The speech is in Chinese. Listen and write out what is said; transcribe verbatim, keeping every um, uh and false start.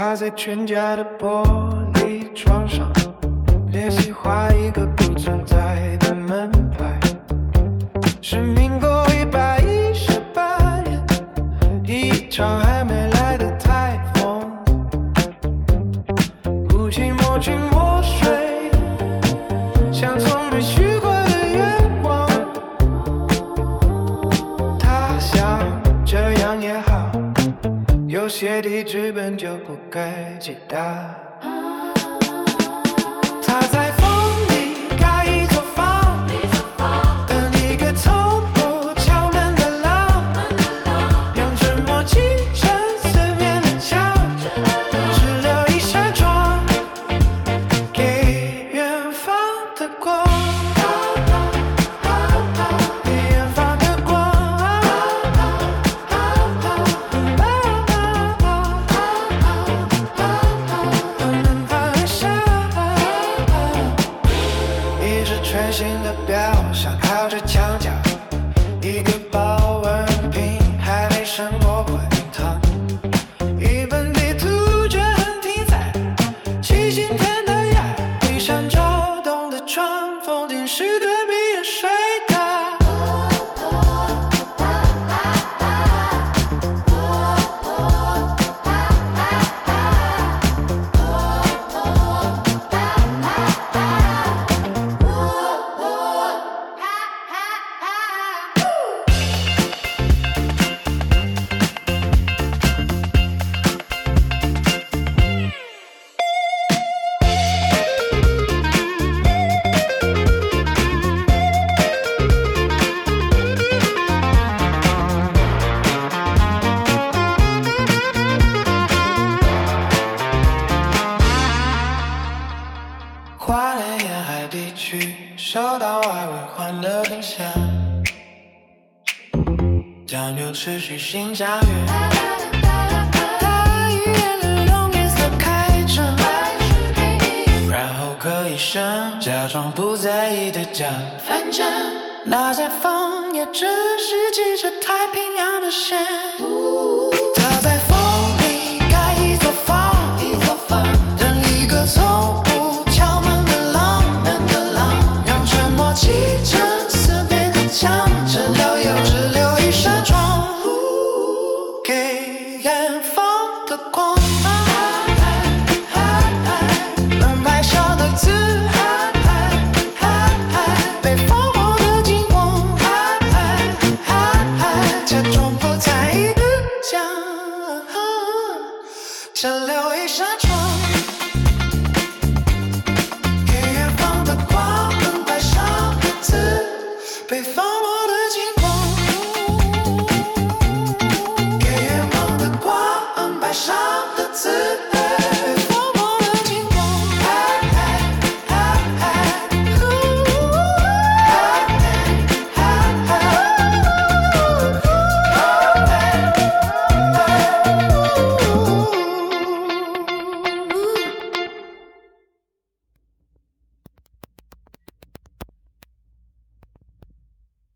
挂在全家的玻璃窗上，练习画一个不存在的门牌。是民国一百一十八年，一场还没来的台风，雾气抹去墨水，像从没许过的愿望。他想这样也好，有些地址本就不该寄达。他在风里盖一座房，等一个从不敲门的狼，用沉默砌成四面的墙，只留一扇窗给远方的光。全新的表想靠着墙角，一个保温瓶还没胜过滚烫，一本地图却很题材，七星天的海，一扇抽动的窗，风景是隔壁的水塔。花莲沿海地区受到外围环的影响，将有持续性下雨，大雨沿着容颜色开着，然后咳一声，假装不在意的讲，反正那些风也只是系着太平洋的线。他在风里盖一座房，等一个从砌成四面的墙，只留有只留一扇窗给远方的光。门牌上的字被放我的紧握，假装不在意的讲，只留一扇窗给远方的光。北方